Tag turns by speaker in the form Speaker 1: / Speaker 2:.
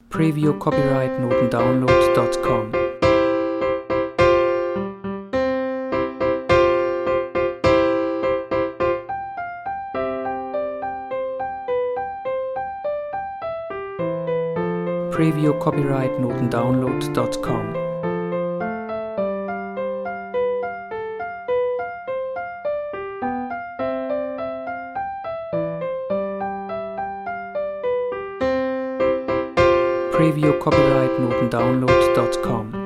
Speaker 1: Preview copyright notendownload.com. Preview copyright notendownload.com. Preview copyright notendownload.com.